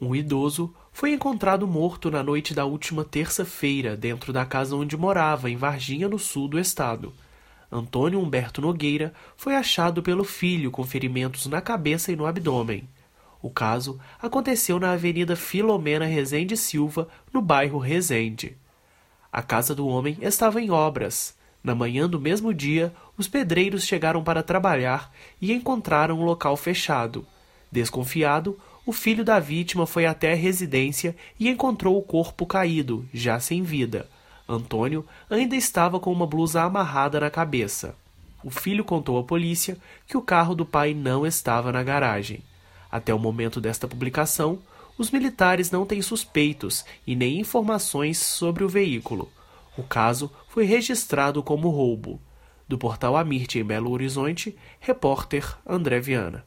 Um idoso foi encontrado morto na noite da última terça-feira dentro da casa onde morava, em Varginha, no sul do estado. Antônio Humberto Nogueira foi achado pelo filho com ferimentos na cabeça e no abdômen. O caso aconteceu na Avenida Filomena Rezende Silva, no bairro Resende. A casa do homem estava em obras. Na manhã do mesmo dia, os pedreiros chegaram para trabalhar e encontraram o local fechado. Desconfiado, o filho da vítima foi até a residência e encontrou o corpo caído, já sem vida. Antônio ainda estava com uma blusa amarrada na cabeça. O filho contou à polícia que o carro do pai não estava na garagem. Até o momento desta publicação, os militares não têm suspeitos e nem informações sobre o veículo. O caso foi registrado como roubo. Do portal Amirte em Belo Horizonte, repórter André Viana.